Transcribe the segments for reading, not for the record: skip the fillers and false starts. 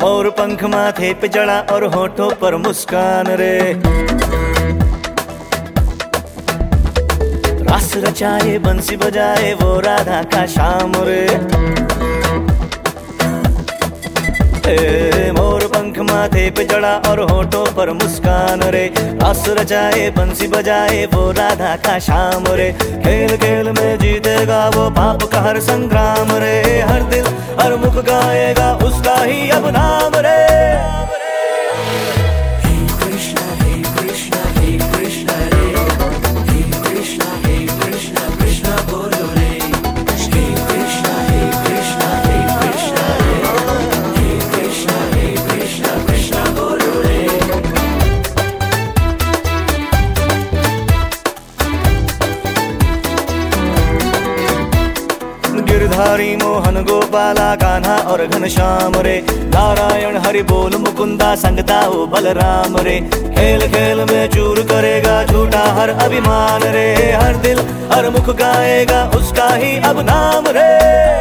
मोर पंख माथे पे जड़ा और होठों पर मुस्कान रे। रास रचाए बंसी बजाए वो राधा का श्याम रे। मोर पंख माथे पे जड़ा और होठों पर मुस्कान रे। रास रचाए बंसी बजाए वो राधा का श्याम रे। खेल खेल में जीतेगा वो पाप का हर संग्राम रे। हर दिल हर मुख गाएगा उसका ही अब नाम रे। गिरधारी मोहन गोपाला कान्हा और घनश्याम रे। नारायण हरि बोल मुकुंदा संगता ओ बलराम रे। खेल खेल में चूर करेगा झूठा हर अभिमान रे। हर दिल हर मुख गाएगा उसका ही अब नाम रे।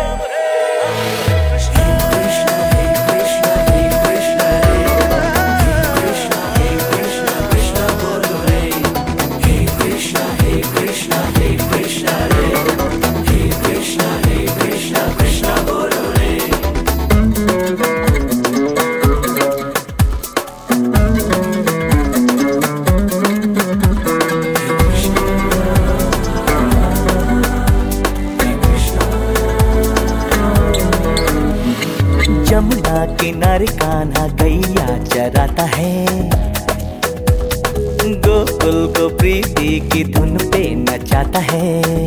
जमुना किनारे कान्हा गैया चराता है। गोकुल को प्रीति की धुन पे नचाता है।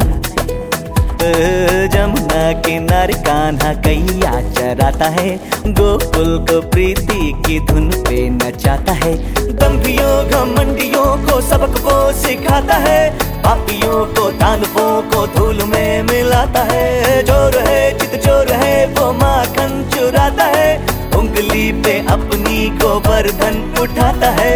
जमुना किनारे कान्हा गैया चराता है। गोकुल को प्रीति की धुन पे नचाता है। दंभियों घमंडियों को सबक वो सिखाता है। पापियों को दानवों को धूल में मिलाता है। चोर है चित चोर है वो माखन चुराता है। उंगली पे अपनी गोवर्धन उठाता है।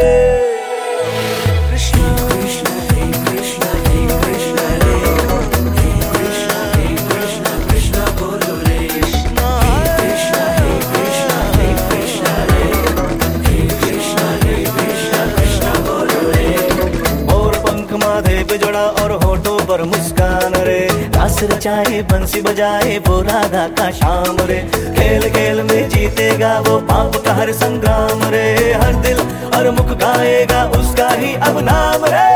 जड़ा और होठों पर मुस्कान रे। रास रचाए बंसी बजाए वो राधा का श्याम रे। खेल खेल में जीतेगा वो पाप का हर संग्राम रे। हर दिल हर मुख गाएगा उसका ही अब नाम रे।